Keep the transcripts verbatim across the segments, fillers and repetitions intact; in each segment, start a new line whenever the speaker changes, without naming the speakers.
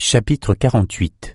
Chapitre quarante-huit.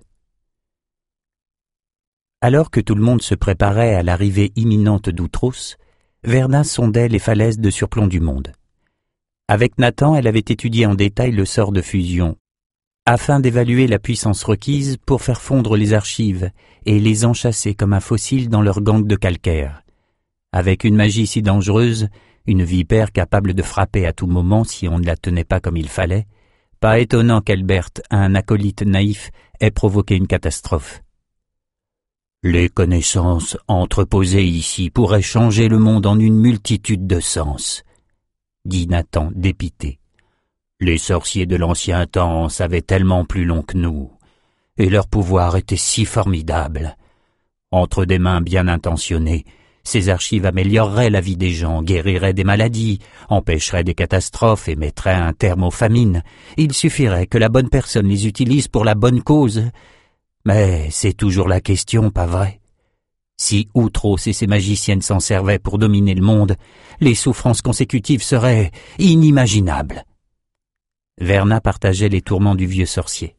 Alors que tout le monde se préparait à l'arrivée imminente d'Outros, Verna sondait les falaises de surplomb du monde. Avec Nathan, elle avait étudié en détail le sort de fusion, afin d'évaluer la puissance requise pour faire fondre les archives et les enchâsser comme un fossile dans leur gangue de calcaire. Avec une magie si dangereuse, une vipère capable de frapper à tout moment si on ne la tenait pas comme il fallait, pas étonnant qu'Albert, un acolyte naïf, ait provoqué une catastrophe. Les connaissances entreposées ici pourraient changer le monde en une multitude de sens, dit Nathan dépité. Les sorciers de l'ancien temps savaient tellement plus long que nous, et leur pouvoir était si formidable. Entre des mains bien intentionnées, ces archives amélioreraient la vie des gens, guériraient des maladies, empêcheraient des catastrophes et mettraient un terme aux famines. Il suffirait que la bonne personne les utilise pour la bonne cause. Mais c'est toujours la question, pas vrai? Si Outros et ses magiciennes s'en servaient pour dominer le monde, les souffrances consécutives seraient inimaginables. Verna partageait les tourments du vieux sorcier.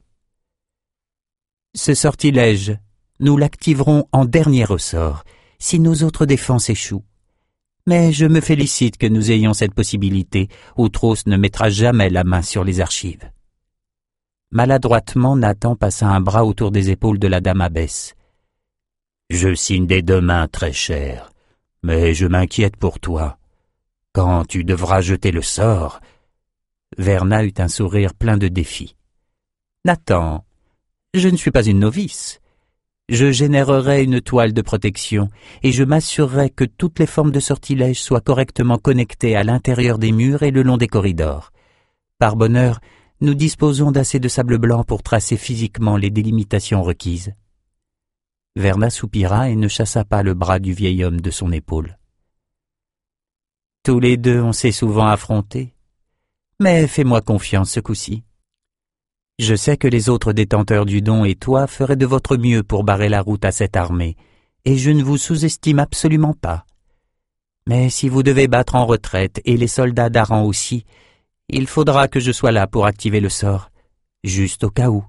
Ce sortilège, nous l'activerons en dernier ressort, si nos autres défenses échouent. Mais je me félicite que nous ayons cette possibilité. Outros ne mettra jamais la main sur les archives. Maladroitement, Nathan passa un bras autour des épaules de la dame abbesse. « Je signe des deux mains, très cher, mais je m'inquiète pour toi. Quand tu devras jeter le sort... » Verna eut un sourire plein de défi. « Nathan, je ne suis pas une novice. Je générerai une toile de protection et je m'assurerai que toutes les formes de sortilèges soient correctement connectées à l'intérieur des murs et le long des corridors. Par bonheur, nous disposons d'assez de sable blanc pour tracer physiquement les délimitations requises. » Verna soupira et ne chassa pas le bras du vieil homme de son épaule. « Tous les deux on s'est souvent affrontés, mais fais-moi confiance ce coup-ci. Je sais que les autres détenteurs du don et toi feraient de votre mieux pour barrer la route à cette armée, et je ne vous sous-estime absolument pas. Mais si vous devez battre en retraite, et les soldats d'Aran aussi, il faudra que je sois là pour activer le sort, juste au cas où. »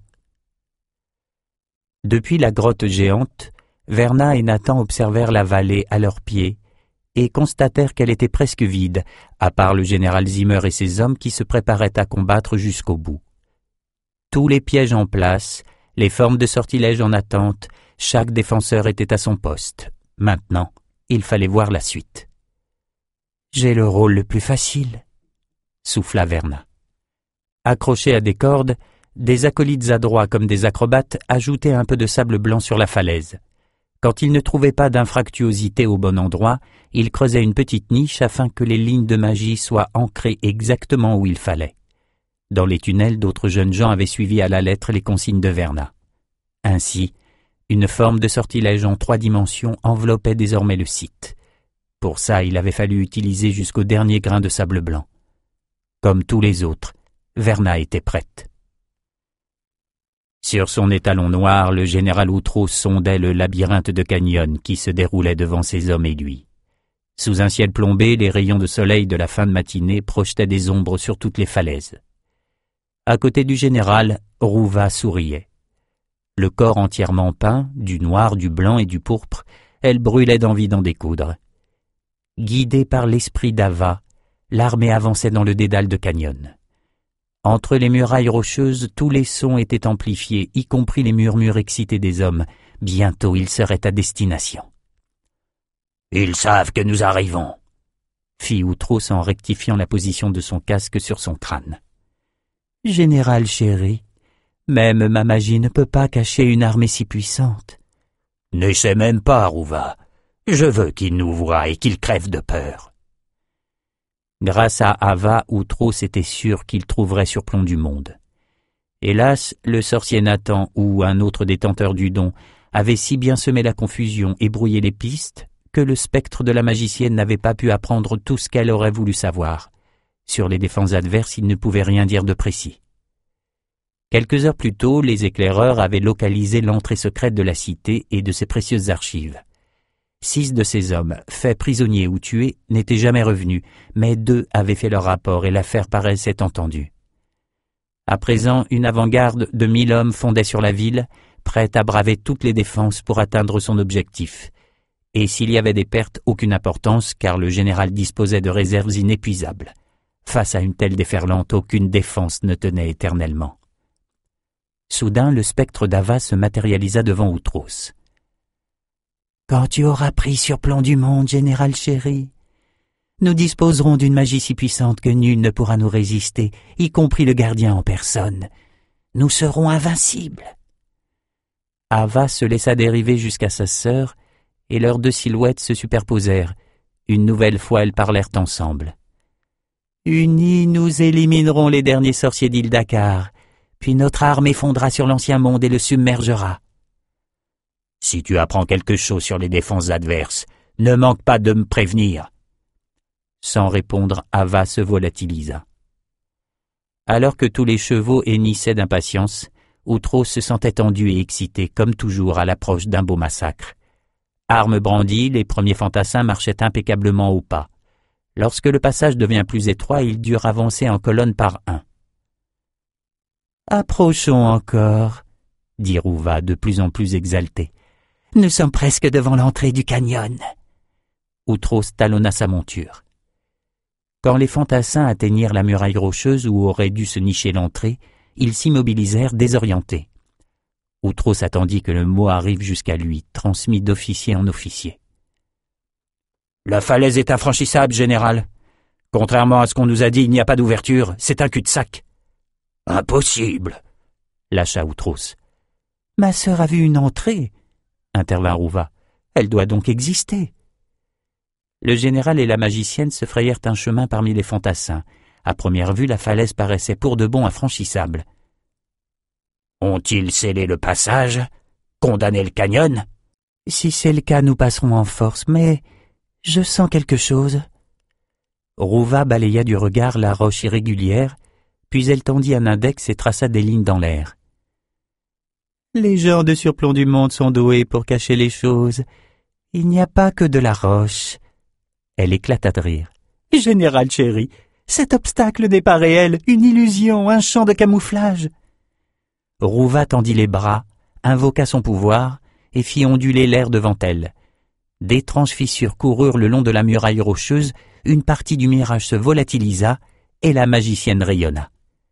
Depuis la grotte géante, Verna et Nathan observèrent la vallée à leurs pieds et constatèrent qu'elle était presque vide, à part le général Zimmer et ses hommes qui se préparaient à combattre jusqu'au bout. Tous les pièges en place, les formes de sortilèges en attente, chaque défenseur était à son poste. Maintenant, il fallait voir la suite. « J'ai le rôle le plus facile, » souffla Verna. Accrochés à des cordes, des acolytes adroits comme des acrobates ajoutaient un peu de sable blanc sur la falaise. Quand ils ne trouvaient pas d'infractuosité au bon endroit, ils creusaient une petite niche afin que les lignes de magie soient ancrées exactement où il fallait. Dans les tunnels, d'autres jeunes gens avaient suivi à la lettre les consignes de Verna. Ainsi, une forme de sortilège en trois dimensions enveloppait désormais le site. Pour ça, il avait fallu utiliser jusqu'au dernier grain de sable blanc. Comme tous les autres, Verna était prête. Sur son étalon noir, le général Outros sondait le labyrinthe de canyons qui se déroulait devant ses hommes et lui. Sous un ciel plombé, les rayons de soleil de la fin de matinée projetaient des ombres sur toutes les falaises. À côté du général, Rouva souriait. Le corps entièrement peint, du noir, du blanc et du pourpre, elle brûlait d'envie d'en découdre. Guidée par l'esprit d'Ava, l'armée avançait dans le dédale de canyon. Entre les murailles rocheuses, tous les sons étaient amplifiés, y compris les murmures excités des hommes. Bientôt, ils seraient à destination. « Ils savent que nous arrivons », fit Outros en rectifiant la position de son casque sur son crâne. « Général chéri, même ma magie ne peut pas cacher une armée si puissante. »« N'essaie même pas, Rouva. Je veux qu'ils nous voient et qu'ils crèvent de peur. » Grâce à Ava, Outros était sûr qu'il trouverait surplomb du monde. Hélas, le sorcier Nathan ou un autre détenteur du don avait si bien semé la confusion et brouillé les pistes que le spectre de la magicienne n'avait pas pu apprendre tout ce qu'elle aurait voulu savoir. Sur les défenses adverses, il ne pouvait rien dire de précis. Quelques heures plus tôt, les éclaireurs avaient localisé l'entrée secrète de la cité et de ses précieuses archives. Six de ces hommes, faits prisonniers ou tués, n'étaient jamais revenus, mais deux avaient fait leur rapport et l'affaire paraissait entendue. À présent, une avant-garde de mille hommes fondait sur la ville, prête à braver toutes les défenses pour atteindre son objectif. Et s'il y avait des pertes, aucune importance, car le général disposait de réserves inépuisables. Face à une telle déferlante, aucune défense ne tenait éternellement. Soudain, le spectre d'Ava se matérialisa devant Outros. « Quand tu auras pris surplomb du monde, général chéri, nous disposerons d'une magie si puissante que nul ne pourra nous résister, y compris le gardien en personne. Nous serons invincibles. » Ava se laissa dériver jusqu'à sa sœur, et leurs deux silhouettes se superposèrent. Une nouvelle fois, elles parlèrent ensemble. « Unis, nous éliminerons les derniers sorciers d'Ildakar, puis notre armée fondera sur l'ancien monde et le submergera. »« Si tu apprends quelque chose sur les défenses adverses, ne manque pas de me prévenir. » Sans répondre, Ava se volatilisa. Alors que tous les chevaux hennissaient d'impatience, Outros se sentait tendu et excité, comme toujours à l'approche d'un beau massacre. Armes brandies, les premiers fantassins marchaient impeccablement au pas. Lorsque le passage devient plus étroit, ils durent avancer en colonne par un. « Approchons encore, » dit Rouva de plus en plus exalté. « Nous sommes presque devant l'entrée du canyon. » Outros talonna sa monture. Quand les fantassins atteignirent la muraille rocheuse où aurait dû se nicher l'entrée, ils s'immobilisèrent désorientés. Outros attendit que le mot arrive jusqu'à lui, transmis d'officier en officier. « La falaise est infranchissable, général. Contrairement à ce qu'on nous a dit, il n'y a pas d'ouverture, c'est un cul-de-sac. »« Impossible !» lâcha Outros. « Ma sœur a vu une entrée, » intervint Rouva. « Elle doit donc exister. » Le général et la magicienne se frayèrent un chemin parmi les fantassins. À première vue, la falaise paraissait pour de bon infranchissable. « Ont-ils scellé le passage? Condamné le canyon? »« Si c'est le cas, nous passerons en force, mais je sens quelque chose. » Rouva balaya du regard la roche irrégulière, puis elle tendit un index et traça des lignes dans l'air. « Les gens de surplomb du monde sont doués pour cacher les choses. Il n'y a pas que de la roche. » Elle éclata de rire. « Général chéri, cet obstacle n'est pas réel, une illusion, un champ de camouflage. » Rouva tendit les bras, invoqua son pouvoir et fit onduler l'air devant elle. D'étranges fissures coururent le long de la muraille rocheuse, une partie du mirage se volatilisa et la magicienne rayonna.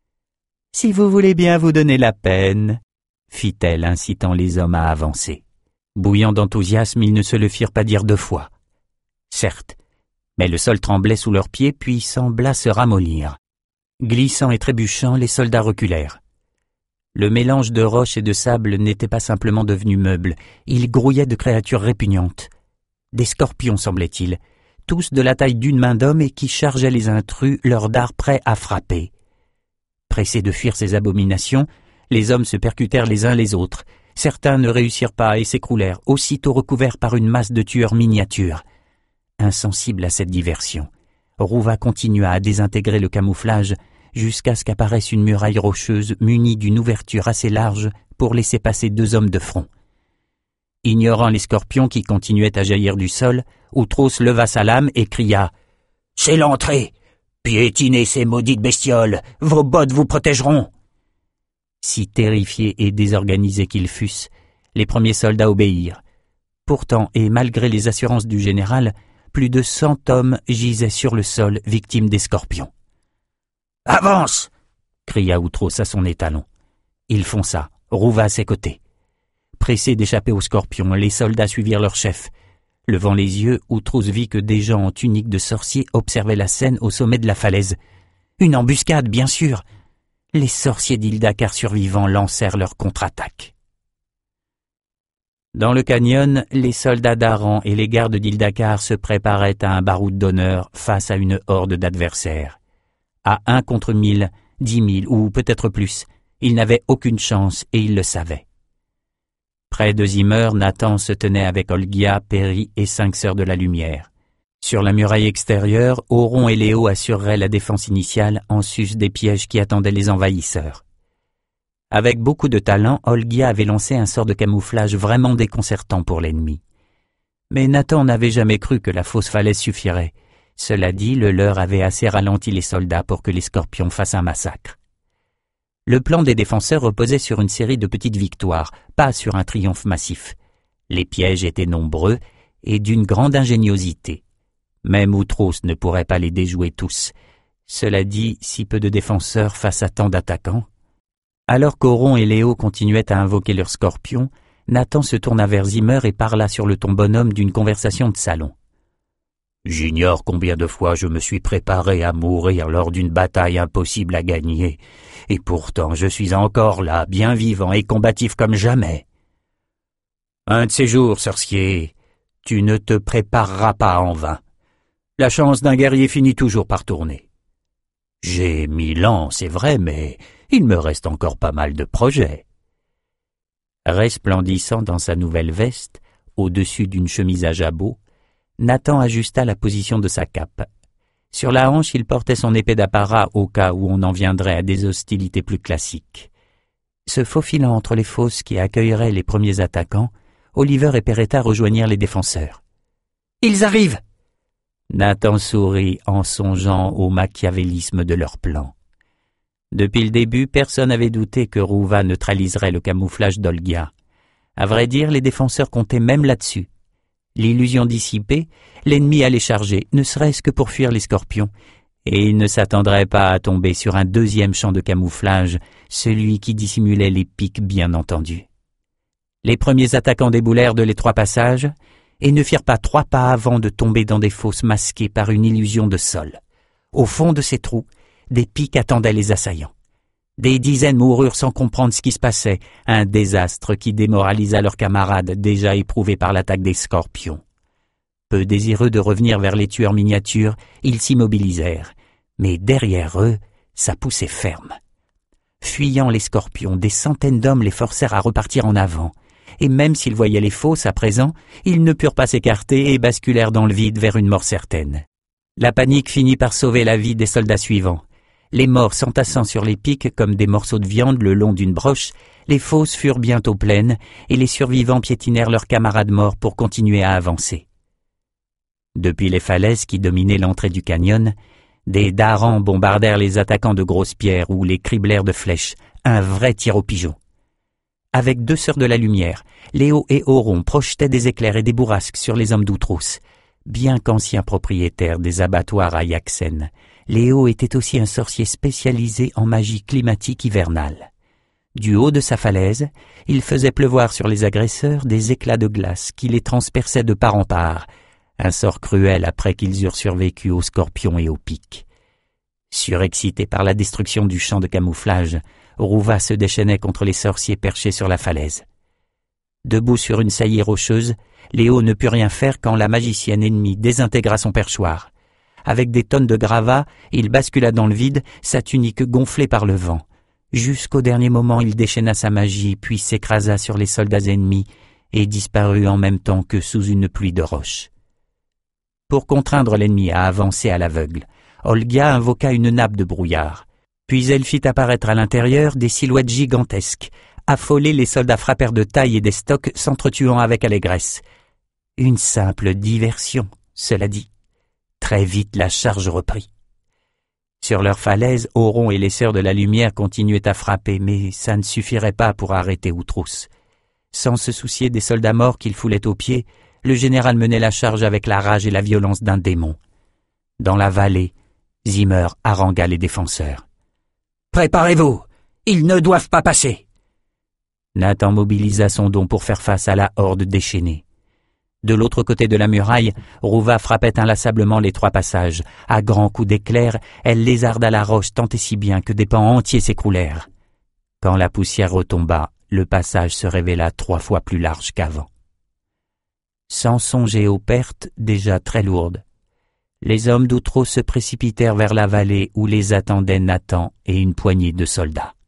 « Si vous voulez bien vous donner la peine, » fit-elle, incitant les hommes à avancer. Bouillant d'enthousiasme, ils ne se le firent pas dire deux fois. Certes, mais le sol tremblait sous leurs pieds puis sembla se ramollir. Glissant et trébuchant, les soldats reculèrent. Le mélange de roches et de sable n'était pas simplement devenu meuble, il grouillait de créatures répugnantes. Des scorpions, semblait-il, tous de la taille d'une main d'homme et qui chargeaient les intrus, leurs dards prêts à frapper. Pressés de fuir ces abominations, les hommes se percutèrent les uns les autres. Certains ne réussirent pas et s'écroulèrent, aussitôt recouverts par une masse de tueurs miniatures. Insensible à cette diversion, Rouva continua à désintégrer le camouflage jusqu'à ce qu'apparaisse une muraille rocheuse munie d'une ouverture assez large pour laisser passer deux hommes de front. Ignorant les scorpions qui continuaient à jaillir du sol, Outros leva sa lame et cria « C'est l'entrée! Piétinez ces maudites bestioles! Vos bottes vous protégeront !» Si terrifiés et désorganisés qu'ils fussent, les premiers soldats obéirent. Pourtant, et malgré les assurances du général, plus de cent hommes gisaient sur le sol, victimes des scorpions. « Avance !» cria Outros à son étalon. Il fonça, Rouva à ses côtés. Pressés d'échapper aux scorpions, les soldats suivirent leur chef. Levant les yeux, Outros vit que des gens en tunique de sorciers observaient la scène au sommet de la falaise. Une embuscade, bien sûr. Les sorciers d'Ildakar survivants lancèrent leur contre-attaque. Dans le canyon, les soldats d'Aran et les gardes d'Ildakar se préparaient à un baroud d'honneur face à une horde d'adversaires. À un contre mille, dix mille ou peut-être plus, ils n'avaient aucune chance et ils le savaient. Près de Zimmer, Nathan se tenait avec Olgia, Peri et cinq sœurs de la lumière. Sur la muraille extérieure, Auron et Léo assureraient la défense initiale en sus des pièges qui attendaient les envahisseurs. Avec beaucoup de talent, Olgia avait lancé un sort de camouflage vraiment déconcertant pour l'ennemi. Mais Nathan n'avait jamais cru que la fausse falaise suffirait. Cela dit, le leur avait assez ralenti les soldats pour que les scorpions fassent un massacre. Le plan des défenseurs reposait sur une série de petites victoires, pas sur un triomphe massif. Les pièges étaient nombreux et d'une grande ingéniosité. Même Outros ne pourrait pas les déjouer tous. Cela dit, si peu de défenseurs face à tant d'attaquants. Alors qu'Auron et Léo continuaient à invoquer leurs scorpions, Nathan se tourna vers Zimmer et parla sur le ton bonhomme d'une conversation de salon. « J'ignore combien de fois je me suis préparé à mourir lors d'une bataille impossible à gagner, et pourtant je suis encore là, bien vivant et combatif comme jamais. Un de ces jours, sorcier, tu ne te prépareras pas en vain. La chance d'un guerrier finit toujours par tourner. J'ai mille ans, c'est vrai, mais il me reste encore pas mal de projets. » Resplendissant dans sa nouvelle veste, au-dessus d'une chemise à jabot, Nathan ajusta la position de sa cape. Sur la hanche, il portait son épée d'apparat au cas où on en viendrait à des hostilités plus classiques. Se faufilant entre les fosses qui accueilleraient les premiers attaquants, Oliver et Peretta rejoignirent les défenseurs. « Ils arrivent !» Nathan sourit en songeant au machiavélisme de leur plan. Depuis le début, personne n'avait douté que Rouva neutraliserait le camouflage d'Olgia. À vrai dire, les défenseurs comptaient même là-dessus. L'illusion dissipée, l'ennemi allait charger, ne serait-ce que pour fuir les scorpions, et il ne s'attendrait pas à tomber sur un deuxième champ de camouflage, celui qui dissimulait les pics bien entendu. Les premiers attaquants déboulèrent de l'étroit passage, et ne firent pas trois pas avant de tomber dans des fosses masquées par une illusion de sol. Au fond de ces trous, des pics attendaient les assaillants. Des dizaines moururent sans comprendre ce qui se passait, un désastre qui démoralisa leurs camarades déjà éprouvés par l'attaque des scorpions. Peu désireux de revenir vers les tueurs miniatures, ils s'immobilisèrent, mais derrière eux, ça poussait ferme. Fuyant les scorpions, des centaines d'hommes les forcèrent à repartir en avant, et même s'ils voyaient les fosses à présent, ils ne purent pas s'écarter et basculèrent dans le vide vers une mort certaine. La panique finit par sauver la vie des soldats suivants. Les morts s'entassant sur les pics comme des morceaux de viande le long d'une broche, les fosses furent bientôt pleines et les survivants piétinèrent leurs camarades morts pour continuer à avancer. Depuis les falaises qui dominaient l'entrée du canyon, des darans bombardèrent les attaquants de grosses pierres ou les criblèrent de flèches, un vrai tir au pigeon. Avec deux sœurs de la lumière, Léo et Auron projetaient des éclairs et des bourrasques sur les hommes d'Outros. Bien qu'ancien propriétaire des abattoirs à Yaxen, Léo était aussi un sorcier spécialisé en magie climatique hivernale. Du haut de sa falaise, il faisait pleuvoir sur les agresseurs des éclats de glace qui les transperçaient de part en part, un sort cruel après qu'ils eurent survécu aux scorpions et aux pics. Surexcité par la destruction du champ de camouflage, Rouva se déchaînait contre les sorciers perchés sur la falaise. Debout sur une saillie rocheuse, Léo ne put rien faire quand la magicienne ennemie désintégra son perchoir. Avec des tonnes de gravats, il bascula dans le vide, sa tunique gonflée par le vent. Jusqu'au dernier moment, il déchaîna sa magie, puis s'écrasa sur les soldats ennemis et disparut en même temps que sous une pluie de roches. Pour contraindre l'ennemi à avancer à l'aveugle, Olgia invoqua une nappe de brouillard. Puis elle fit apparaître à l'intérieur des silhouettes gigantesques. Affolés, les soldats frappèrent de taille et d'estoc, s'entretuant avec allégresse. Une simple diversion, cela dit. Très vite, la charge reprit. Sur leur falaise, Auron et les Sœurs de la Lumière continuaient à frapper, mais ça ne suffirait pas pour arrêter Outros. Sans se soucier des soldats morts qu'il foulait aux pieds, le général menait la charge avec la rage et la violence d'un démon. Dans la vallée, Zimmer harangua les défenseurs. « Préparez-vous, ils ne doivent pas passer !» Nathan mobilisa son don pour faire face à la horde déchaînée. De l'autre côté de la muraille, Rouva frappait inlassablement les trois passages. À grands coups d'éclair, elle lézarda la roche tant et si bien que des pans entiers s'écroulèrent. Quand la poussière retomba, le passage se révéla trois fois plus large qu'avant. Sans songer aux pertes déjà très lourdes, les hommes d'Outros se précipitèrent vers la vallée où les attendaient Nathan et une poignée de soldats.